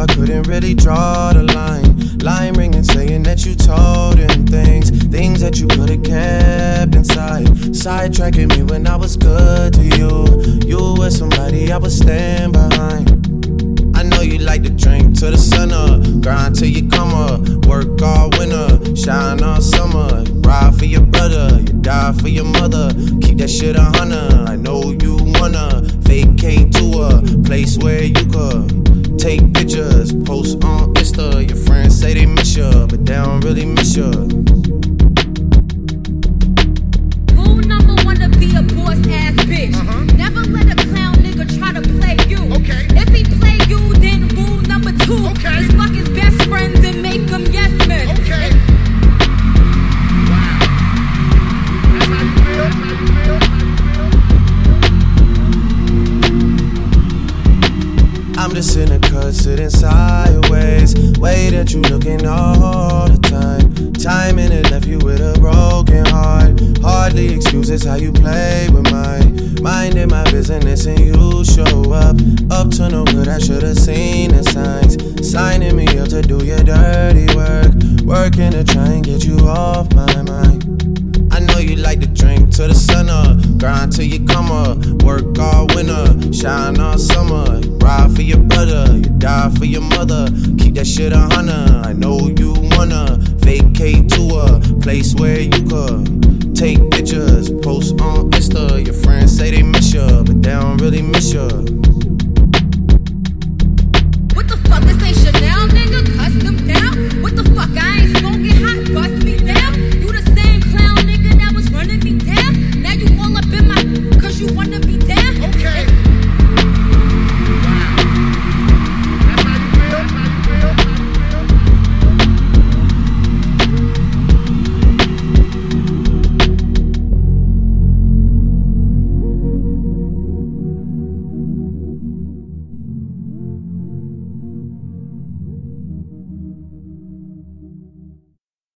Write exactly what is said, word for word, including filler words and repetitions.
I couldn't really draw the line. Line ringing, saying that you told him things, things that you could've kept inside. Sidetracking me when I was good to you. You were somebody I would stand behind. I know you like to drink till the sun up, grind till you come up, work all winter, shine all summer. Ride for your brother, you die for your mother. Keep that shit a hundred. I know you wanna vacate to a place where you could take pictures, post on Insta. Your friends say they miss you, but they don't really miss you. Rule number one to be a boss ass bitch. Uh-huh. Never let a clown nigga try to play you. Okay. If he play you, then rule number two Okay. is fuck his best friends and make them yes men. Okay. Wow. That's how you feel? That's how you feel? I'm just in a cut, sitting sideways, way that you looking all the time. Timing it left you with a broken heart. Hardly excuses how you play with mine. Minding my business and you show up. Up to no good, I should've seen the signs. Signing me up to do your dirty work. Working to try and get you off my mind. I know you like to drink till the sun up, grind till you come up, work all winter, shine all summer. Ride for your brother, you die for your mother. Keep that shit a hundred. I know you wanna vacate to a place where you could take pictures, post on Insta. Your friends say they miss you, but they don't really miss you.